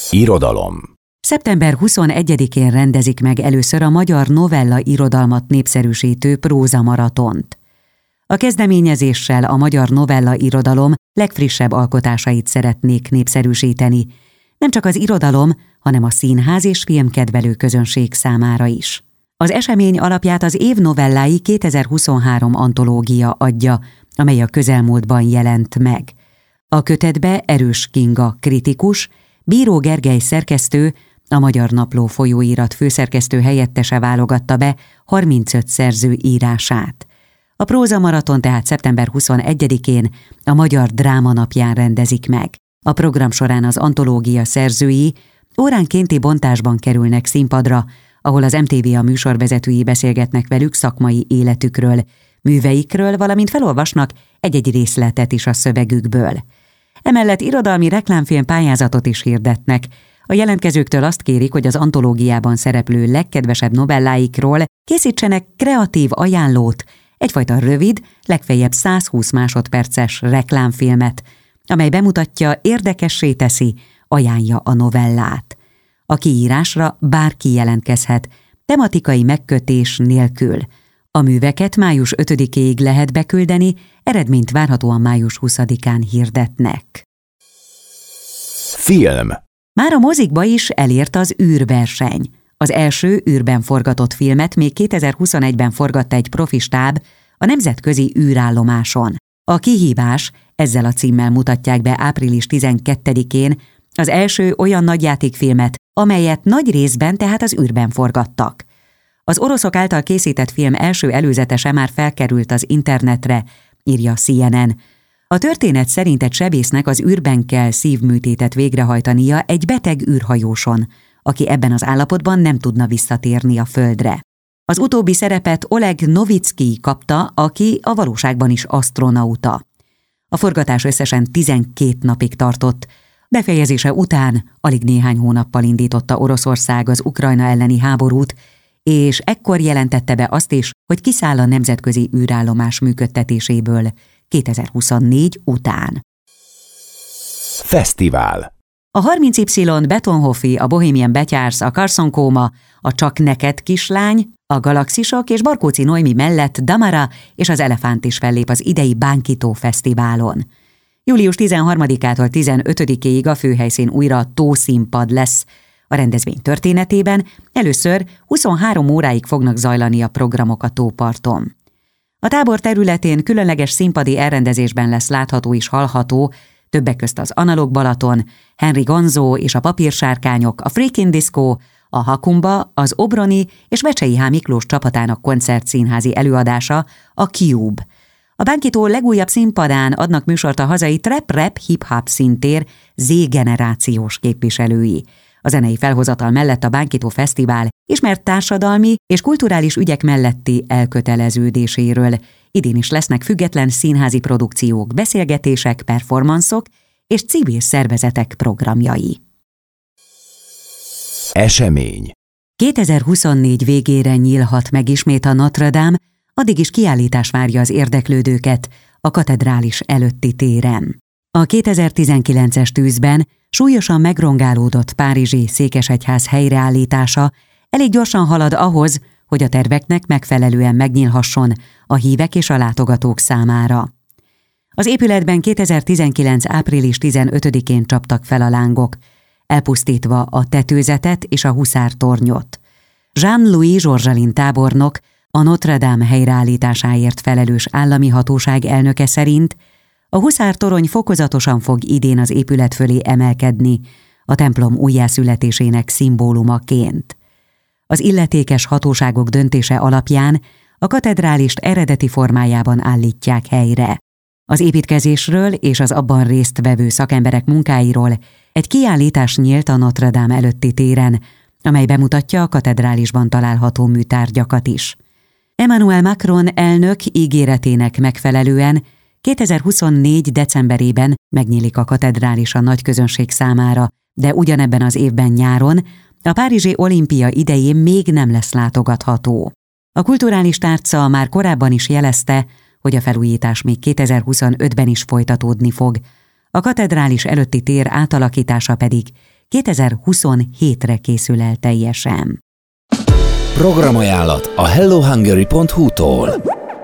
Irodalom. Szeptember 21-én rendezik meg először a magyar novella irodalmat népszerűsítő prózamaratont. A kezdeményezéssel a magyar novella irodalom legfrissebb alkotásait szeretnék népszerűsíteni, nem csak az irodalom, hanem a színház és filmkedvelő közönség számára is. Az esemény alapját az év novellái 2023 antológia adja, amely a közelmúltban jelent meg. A kötetbe Erős Kinga kritikus, Bíró Gergely szerkesztő, a Magyar Napló folyóirat főszerkesztő helyettese válogatta be 35 szerző írását. A prózamaraton tehát szeptember 21-én a Magyar Dráma Napján rendezik meg. A program során az antológia szerzői óránkénti bontásban kerülnek színpadra, ahol az MTV a műsorvezetői beszélgetnek velük szakmai életükről, műveikről, valamint felolvasnak egy-egy részletet is a szövegükből. Emellett irodalmi reklámfilm pályázatot is hirdetnek. A jelentkezőktől azt kérik, hogy az antológiában szereplő legkedvesebb novelláikról készítsenek kreatív ajánlót, egyfajta rövid, legfeljebb 120 másodperces reklámfilmet, amely bemutatja, érdekessé teszi, ajánlja a novellát. A kiírásra bárki jelentkezhet, tematikai megkötés nélkül. A műveket május 5-ig lehet beküldeni, eredményt várhatóan május 20-án hirdetnek. Film. Már a mozikba is elért az űrverseny. Az első űrben forgatott filmet még 2021-ben forgatta egy profi stáb a nemzetközi űrállomáson. A kihívás, ezzel a címmel mutatják be április 12-én az első olyan nagyjátékfilmet, amelyet nagy részben tehát az űrben forgattak. Az oroszok által készített film első előzetese már felkerült az internetre, írja a CNN. A történet szerint egy sebésznek az űrben kell szívműtétet végrehajtania egy beteg űrhajóson, aki ebben az állapotban nem tudna visszatérni a Földre. Az utóbbi szerepet Oleg Novickij kapta, aki a valóságban is asztronauta. A forgatás összesen 12 napig tartott. Befejezése után alig néhány hónappal indította Oroszország az Ukrajna elleni háborút, és ekkor jelentette be azt is, hogy kiszáll a nemzetközi űrállomás működtetéséből 2024 után. Fesztivál. A 30Y, Betonhoffi, a Bohemian Betyársz, a Carson Kóma, a Csak neked kislány, a Galaxisok és Barkóczy Noémi mellett Damara és az Elefánt is fellép az idei Bánkító Fesztiválon. Július 13-ától 15-ig a főhelyszín újra tószínpad lesz. A rendezvény történetében először 23 óráig fognak zajlani a programok a tóparton. A tábor területén különleges színpadi elrendezésben lesz látható és hallható, többek közt az Analóg Balaton, Henry Gonzo és a Papírsárkányok, a Freakin' Disco, a Hakumba, az Obroni és Vecsei H. Miklós csapatának koncertszínházi előadása, a Cube. A Bánkító legújabb színpadán adnak műsort a hazai trap-rap hip-hop színtér Z-generációs képviselői. A zenei felhozatal mellett a Bánkító Fesztivál ismert társadalmi és kulturális ügyek melletti elköteleződéséről. Idén is lesznek független színházi produkciók, beszélgetések, performanszok és civil szervezetek programjai. Esemény. 2024 végére nyílhat meg ismét a Notre Dame, addig is kiállítás várja az érdeklődőket a katedrális előtti téren. A 2019-es tűzben súlyosan megrongálódott párizsi székesegyház helyreállítása elég gyorsan halad ahhoz, hogy a terveknek megfelelően megnyílhasson a hívek és a látogatók számára. Az épületben 2019. április 15-én csaptak fel a lángok, elpusztítva a tetőzetet és a huszártornyot. Jean-Louis Georgelin tábornok, a Notre Dame helyreállításáért felelős állami hatóság elnöke szerint a huszártorony fokozatosan fog idén az épület fölé emelkedni, a templom újjászületésének szimbólumaként. Az illetékes hatóságok döntése alapján a katedrálist eredeti formájában állítják helyre. Az építkezésről és az abban részt vevő szakemberek munkáiról egy kiállítás nyílt a Notre Dame előtti téren, amely bemutatja a katedrálisban található műtárgyakat is. Emmanuel Macron elnök ígéretének megfelelően 2024. decemberében megnyílik a katedrális a nagy közönség számára, de ugyanebben az évben nyáron a párizsi olimpia idején még nem lesz látogatható. A kulturális tárca már korábban is jelezte, hogy a felújítás még 2025-ben is folytatódni fog, a katedrális előtti tér átalakítása pedig 2027-re készül el teljesen. Programajánlat a hellohungary.hu-tól.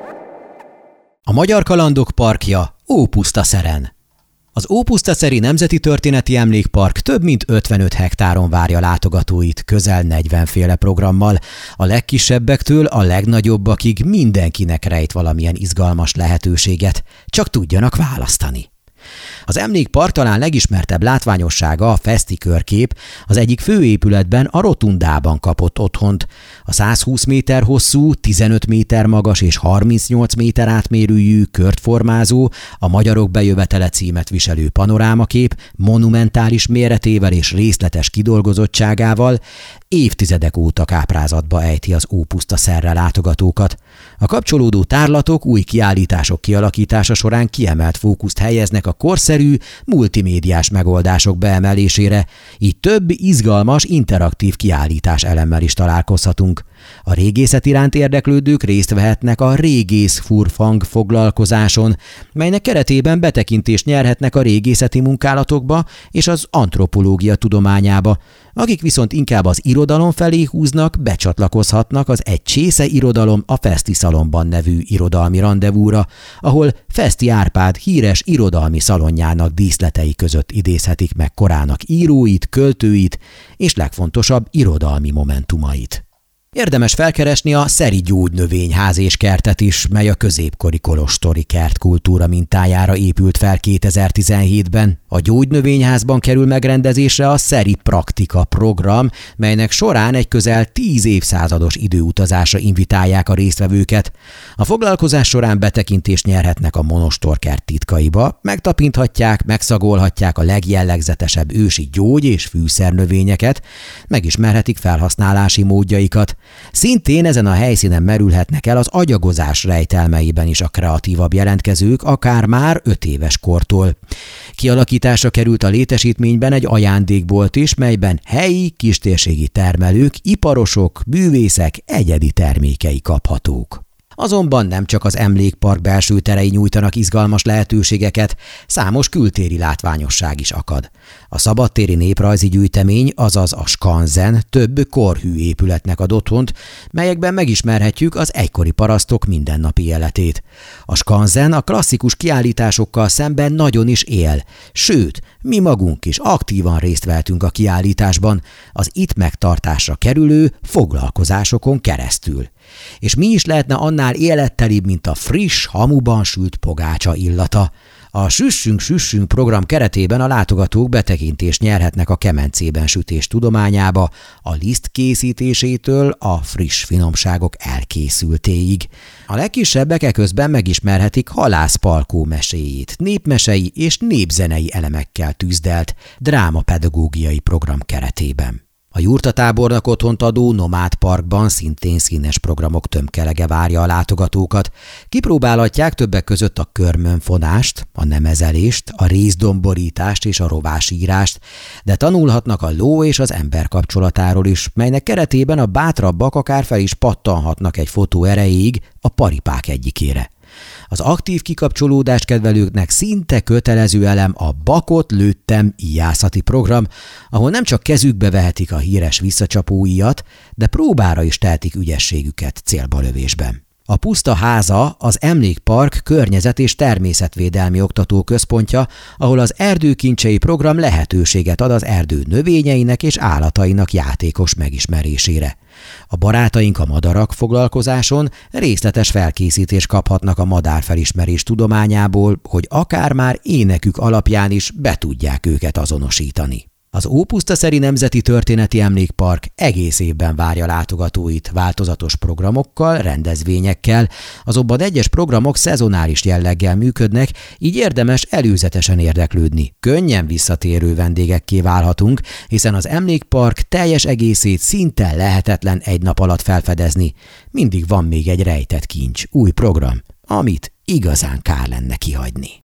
A Magyar Kalandok Parkja Ópusztaszeren. Az Ópusztaszeri Nemzeti Történeti Emlékpark több mint 55 hektáron várja látogatóit, közel 40 féle programmal. A legkisebbektől a legnagyobbakig mindenkinek rejt valamilyen izgalmas lehetőséget, csak tudjanak választani. Az emlékpark talán legismertebb látványossága a Feszti körkép, az egyik főépületben, a Rotundában kapott otthont. A 120 méter hosszú, 15 méter magas és 38 méter átmérőjű, körtformázó, a Magyarok bejövetele címet viselő panorámakép monumentális méretével és részletes kidolgozottságával évtizedek óta káprázatba ejti az Ópusztaszerre látogatókat. A kapcsolódó tárlatok új kiállítások kialakítása során kiemelt fókuszt helyeznek a korszerű, multimédiás megoldások beemelésére, így több izgalmas, interaktív kiállítás elemmel is találkozhatunk. A régészet iránt érdeklődők részt vehetnek a Régész Furfang foglalkozáson, melynek keretében betekintést nyerhetnek a régészeti munkálatokba és az antropológia tudományába. Akik viszont inkább az irodalom felé húznak, becsatlakozhatnak az Egy csésze irodalom a Feszti Szalonban nevű irodalmi randevúra, ahol Feszti Árpád híres irodalmi szalonjának díszletei között idézhetik meg korának íróit, költőit és legfontosabb irodalmi momentumait. Érdemes felkeresni a Szeri Gyógynövényház és kertet is, mely a középkori kolostori kertkultúra mintájára épült fel 2017-ben. A gyógynövényházban kerül megrendezésre a Szeri Praktika program, melynek során egy közel 10 évszázados időutazásra invitálják a résztvevőket. A foglalkozás során betekintést nyerhetnek a monostorkert titkaiba, megtapinthatják, megszagolhatják a legjellegzetesebb ősi gyógy- és fűszernövényeket, megismerhetik felhasználási módjaikat. Szintén ezen a helyszínen merülhetnek el az agyagozás rejtelmeiben is a kreatívabb jelentkezők, akár már 5 éves kortól. Kialakításra került a létesítményben egy ajándékbolt is, melyben helyi, kistérségi termelők, iparosok, művészek egyedi termékei kaphatók. Azonban nem csak az emlékpark belső terei nyújtanak izgalmas lehetőségeket, számos kültéri látványosság is akad. A szabadtéri néprajzi gyűjtemény, azaz a Skanzen több korhű épületnek ad otthont, melyekben megismerhetjük az egykori parasztok mindennapi életét. A Skanzen a klasszikus kiállításokkal szemben nagyon is él, sőt, mi magunk is aktívan részt vehetünk a kiállításban, az itt megtartásra kerülő foglalkozásokon keresztül. És mi is lehetne annál élettelibb, mint a friss, hamuban sült pogácsa illata. A Süssünk program keretében a látogatók betekintést nyerhetnek a kemencében sütés tudományába, a liszt készítésétől a friss finomságok elkészültéig. A legkisebbek eközben megismerhetik Halász Palkó meséjét, népmesei és népzenei elemekkel tűzdelt drámapedagógiai program keretében. A jurtatábornak otthont adó Nomád Parkban szintén színes programok tömkelege várja a látogatókat. Kipróbálhatják többek között a körmönfonást, a nemezelést, a rézdomborítást és a rovásírást, de tanulhatnak a ló és az ember kapcsolatáról is, melynek keretében a bátrabbak akár fel is pattanhatnak egy fotó erejéig a paripák egyikére. Az aktív kikapcsolódást kedvelőknek szinte kötelező elem a Bakot lőttem íjászati program, ahol nem csak kezükbe vehetik a híres visszacsapóíjat, de próbára is tehetik ügyességüket célbalövésben. A Puszta Háza az Emlékpark környezet- és természetvédelmi oktatóközpontja, ahol az erdőkincsei program lehetőséget ad az erdő növényeinek és állatainak játékos megismerésére. A barátaink a madarak foglalkozáson részletes felkészítést kaphatnak a madárfelismerés tudományából, hogy akár már énekük alapján is be tudják őket azonosítani. Az Ópusztaszeri Nemzeti Történeti Emlékpark egész évben várja látogatóit változatos programokkal, rendezvényekkel, azonban egyes programok szezonális jelleggel működnek, így érdemes előzetesen érdeklődni. Könnyen visszatérő vendégekké válhatunk, hiszen az emlékpark teljes egészét szinte lehetetlen egy nap alatt felfedezni. Mindig van még egy rejtett kincs, új program, amit igazán kár lenne kihagyni.